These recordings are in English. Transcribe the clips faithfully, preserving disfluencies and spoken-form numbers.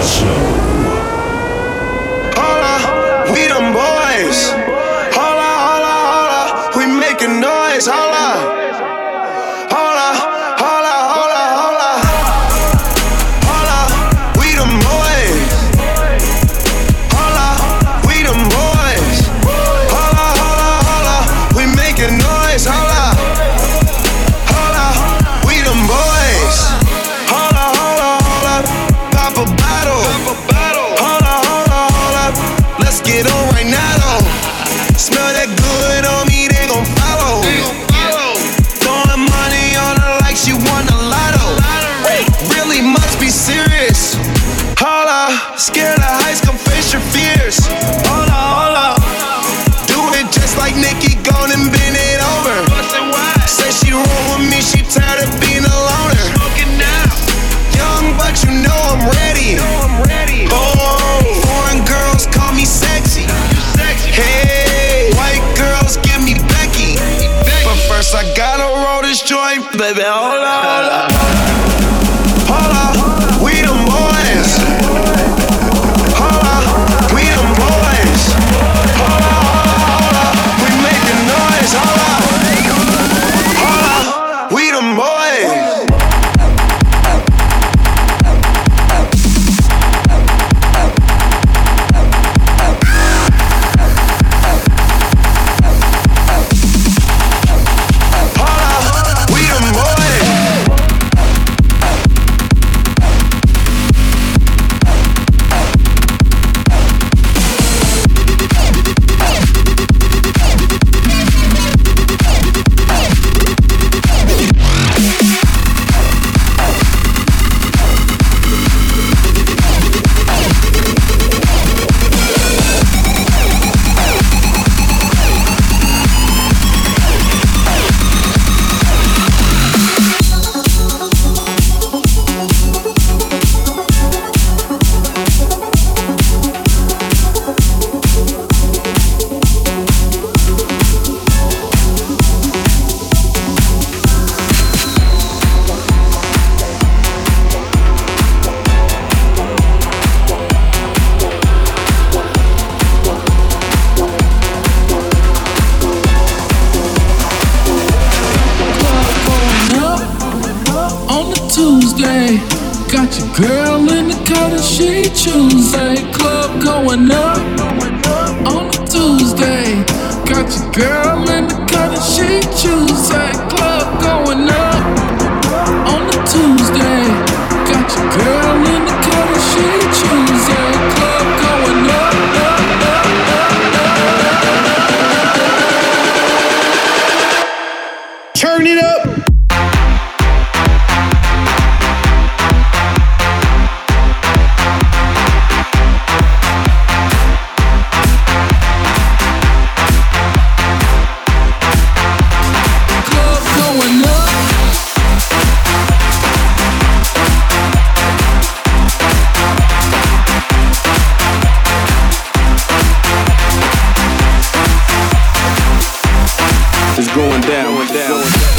Baby, hold on, hold on. Hold on, we them boys. Hold on, we them boys. Hold on, hold on, we making noise. Hold on, hold on, we them boys. Girl in the car that she chooses. Club going up on a Tuesday. Got your girl in the car that she chooses. Club going up on a Tuesday. Got your girl in the car that she chooses. Club going up, up, up, up. Turn it up. Going down, going down.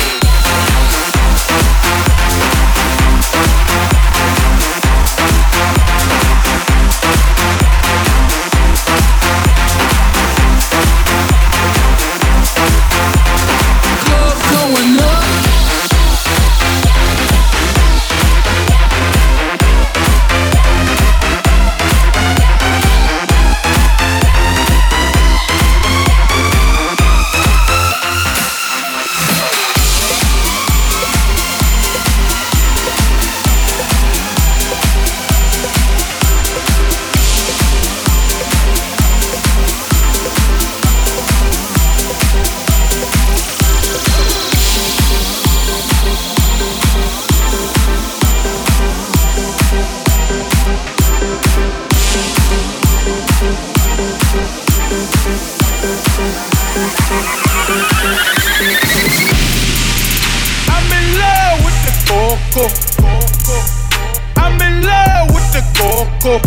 I'm in love with the coco.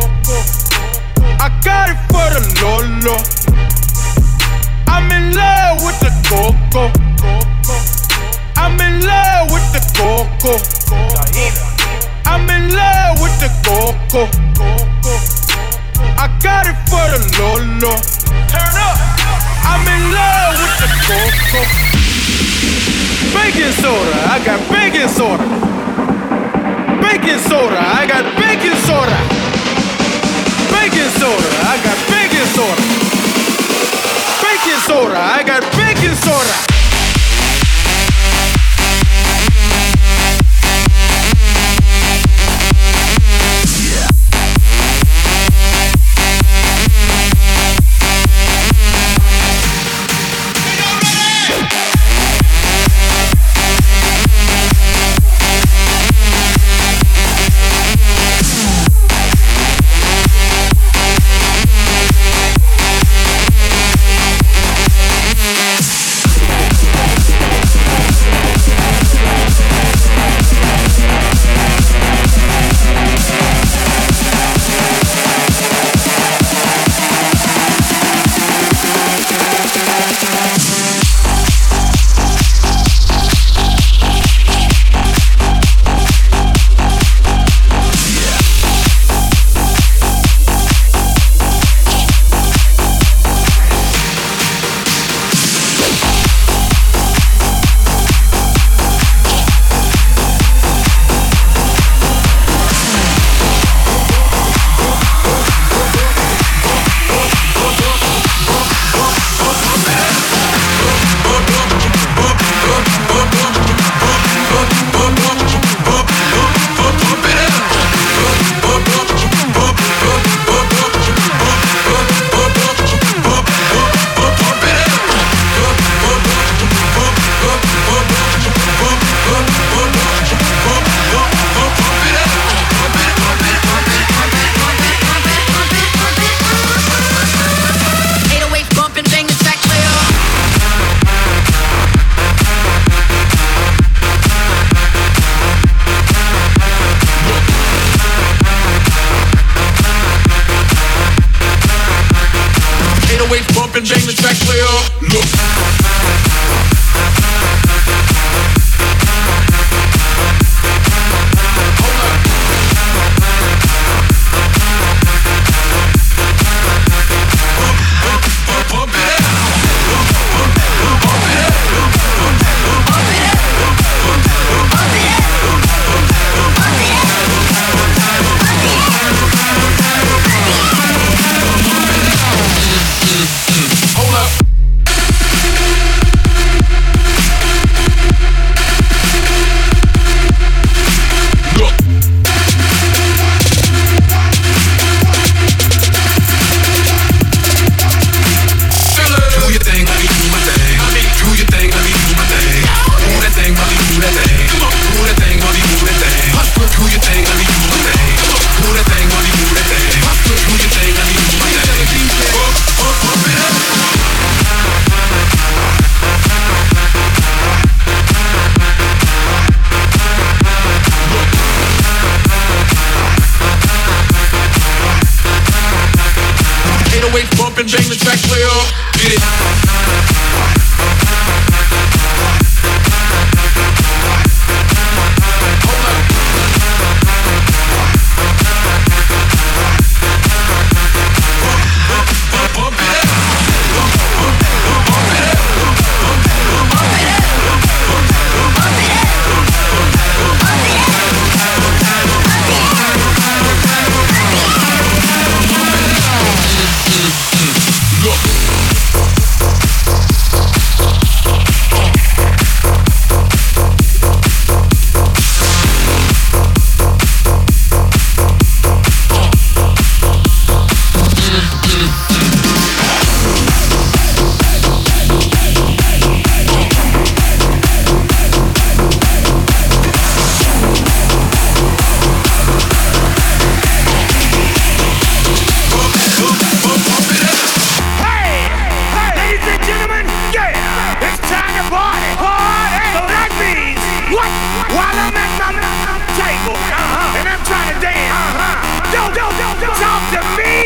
I got it for the Lolo. I'm in love with the coco. I'm in love with the coco. I'm in love with the coco. I got it for the Lolo. Turn up. I'm in love with the coco. Baking soda, I got baking soda. Baking soda, I got baking soda. Baking soda, I got baking soda. Baking soda, I got baking soda.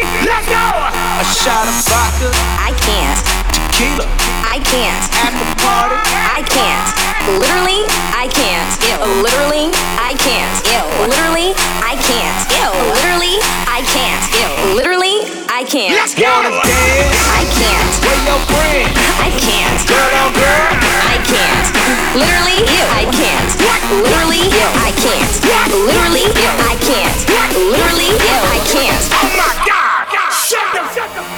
shot of vodka. I can't. Tequila. I can't. Apple party. I can't. Literally, I can't. Ew. Literally, I can't. Ew. Literally, I can't. Ew. Literally, I can't. Ew. Literally, I can't. Let's go. Wanna dance? I can't. With your friend. I can't. Girl on girl. I can't. Literally, I can't. Literally, I can't. Literally, I can't. Literally, I can't. Oh my God! Shut the fuck up!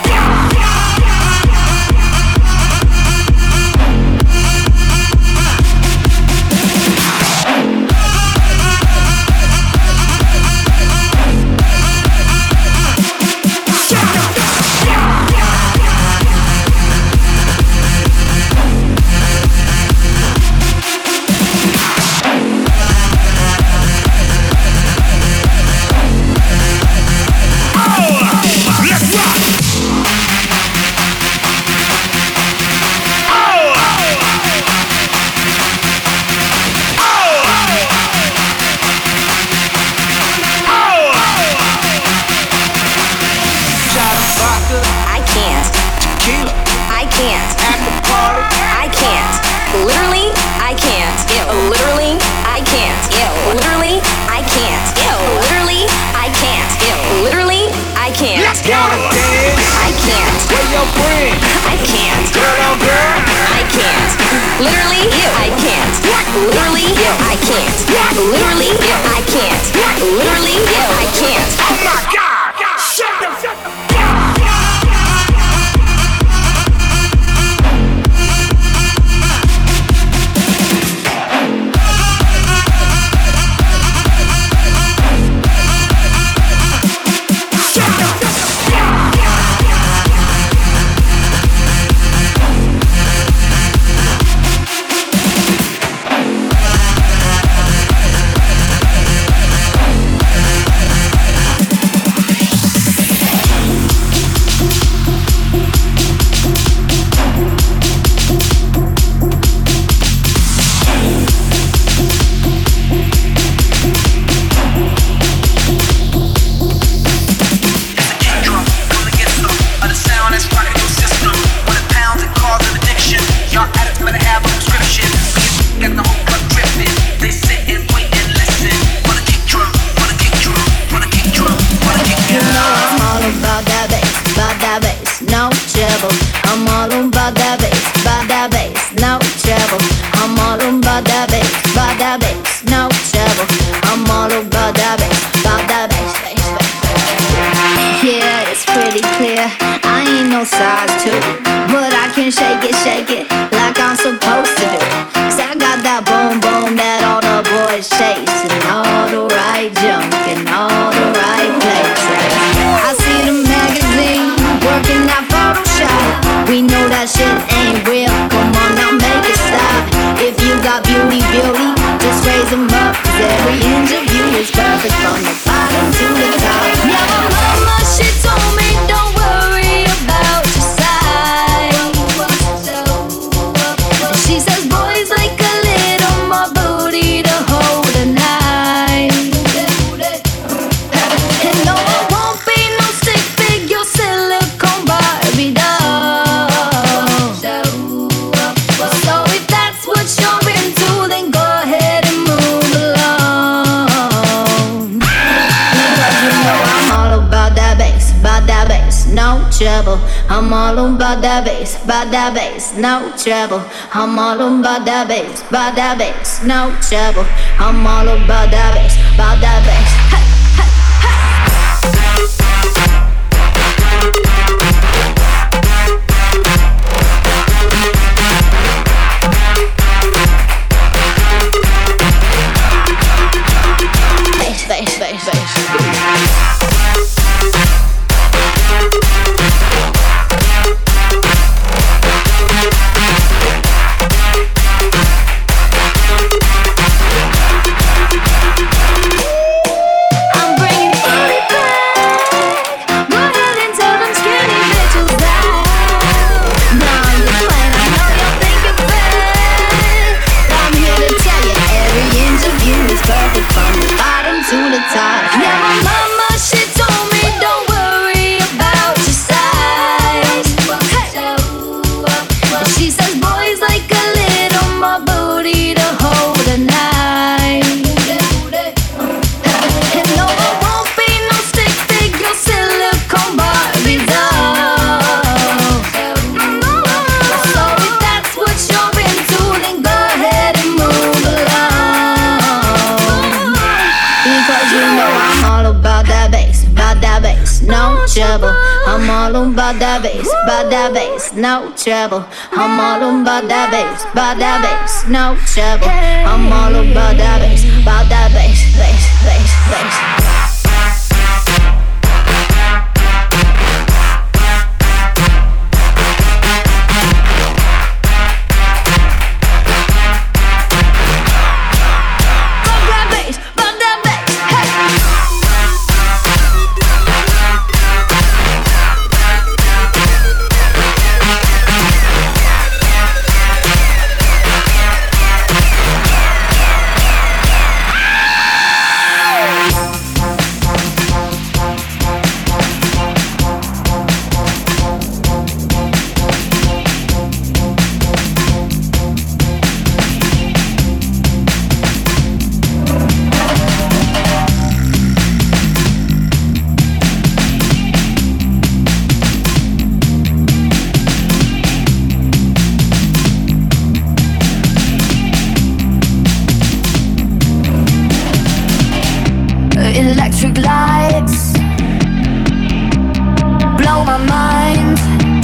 Literally, I can't. Literally, I can't. Literally, I can't. Literally, I can't. Oh my God! Shut the fuck up! Shake it, shake it, like I'm supposed to do. Cause I got that boom boom that all the boys chase, and all the right junk in all the right places. I see the magazine, working that Photoshop. We know that shit ain't real, come on now make it stop. If you got beauty, beauty, just raise them up. Cause every interview is perfect from the bottom to the top. Yeah, my mama, she told me don't worry about your size. She says boys like a little more booty to hold a knife. And no, I won't be no stick figure silicone Barbie doll. So if that's what you're into, then go ahead and move along. Because you know I'm all about that bass, about that bass, no trouble. I'm all about that bass, about that bass, no trouble. I'm all about that bass, about that bass, no trouble. I'm all about that bass, about that bass. Hey, hey, bass, bass, bass, bass. trouble. I'm all on by that bass, by that bass, no trouble. I'm all on by that bass, by that bass, no trouble. I'm all on by that bass, by that bass, bass, bass, bass. Electric lights blow my mind,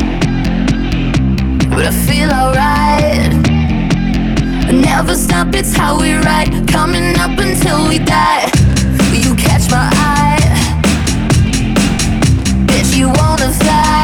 but I feel alright. Never stop, it's how we ride, coming up until we die. You catch my eye, bitch, you wanna fly.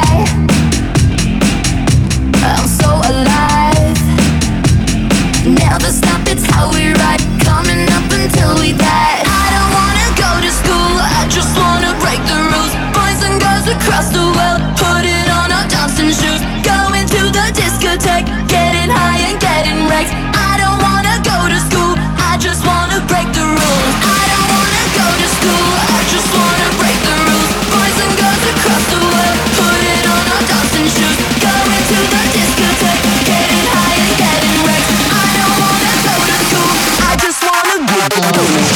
I'm so alive. Never stop, it's how we ride, coming up until we die. I don't wanna go to school, I just wanna break the rules. Boys and girls across the world, put it on our dancing shoes. Going to the discotheque, getting high and getting wrecked. I don't wanna go to school, I just wanna break the rules. I don't wanna go to school, I just wanna break the rules. Boys and girls across the world, put it on our dancing shoes. Going to the discotheque, getting high and getting wrecked. I don't wanna go to school, I just wanna break the rules.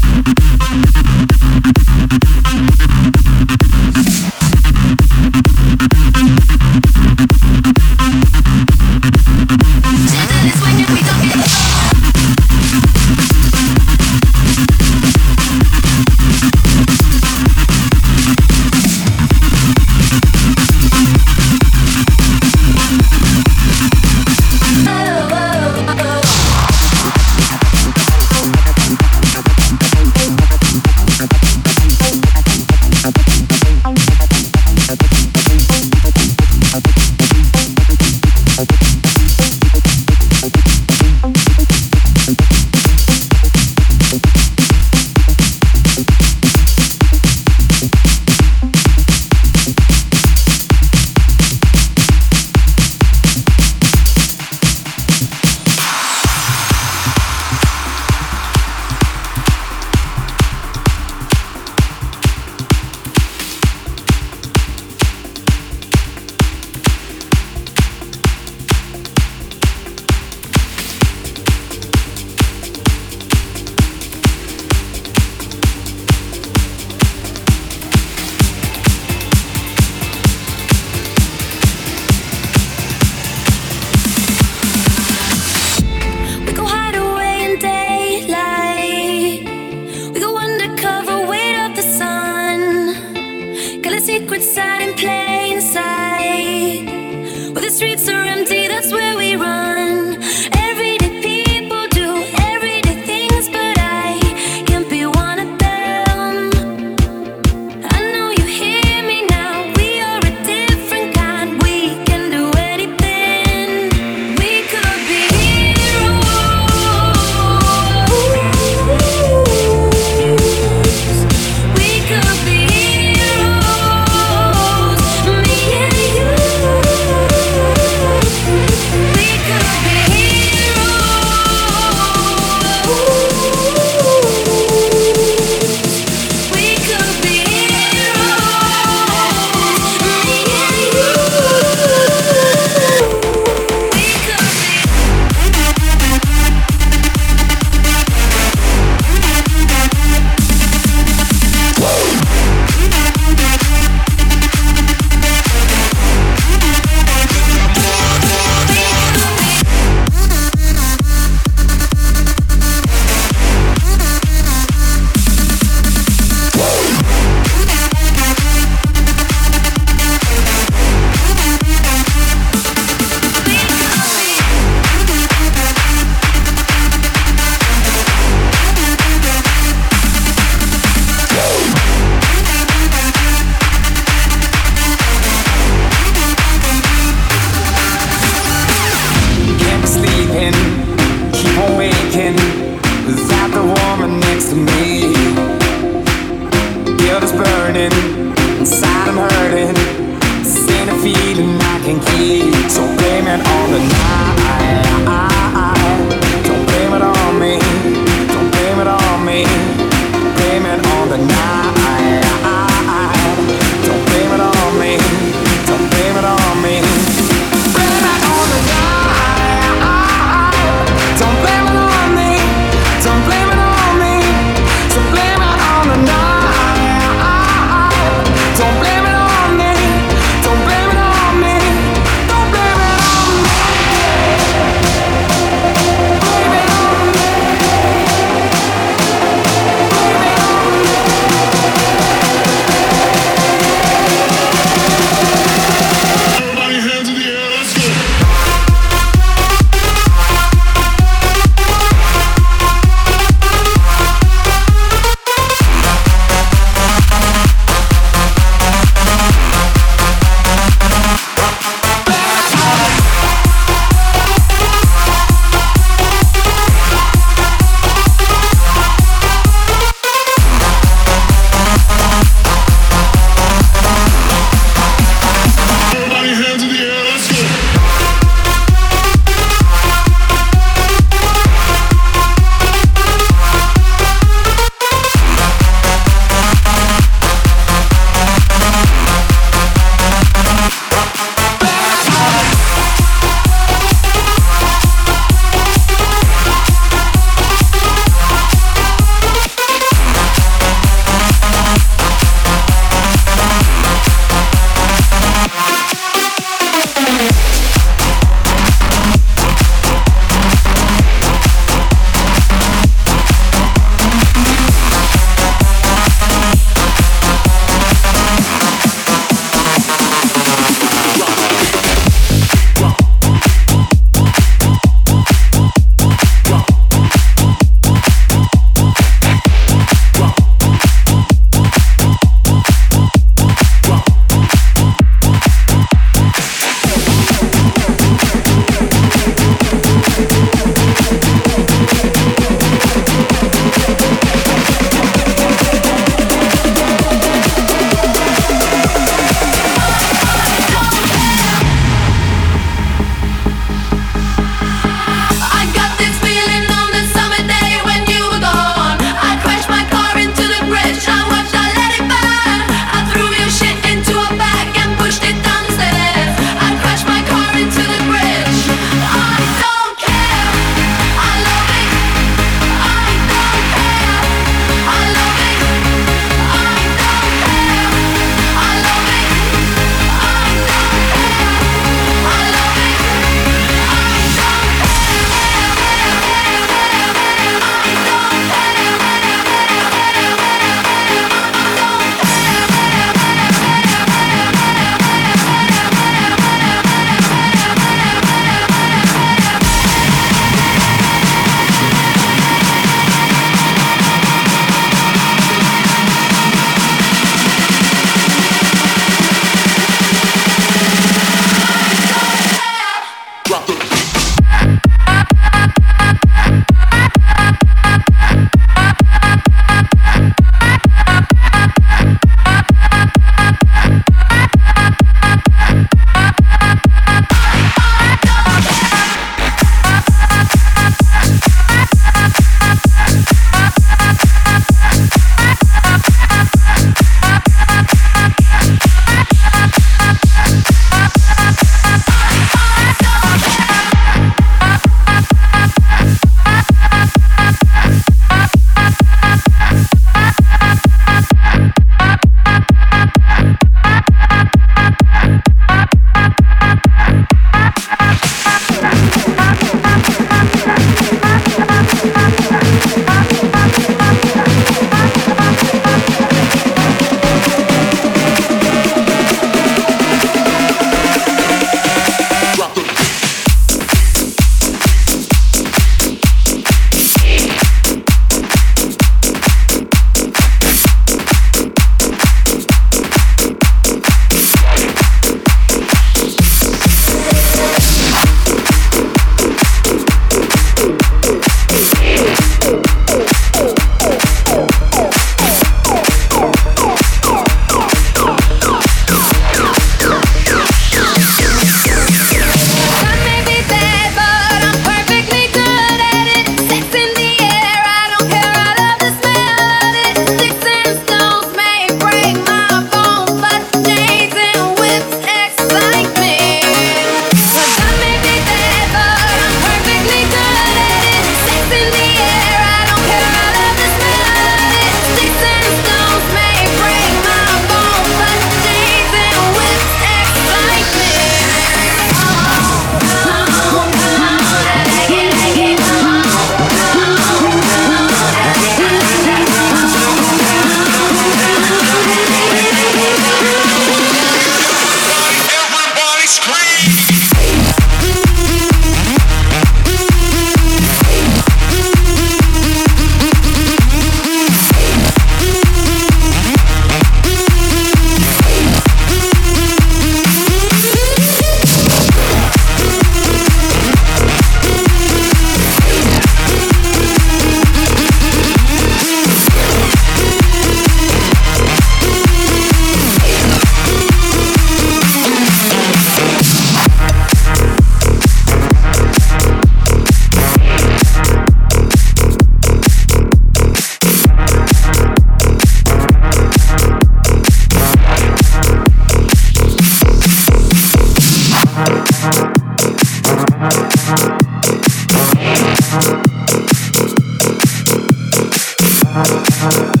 We'll be right back.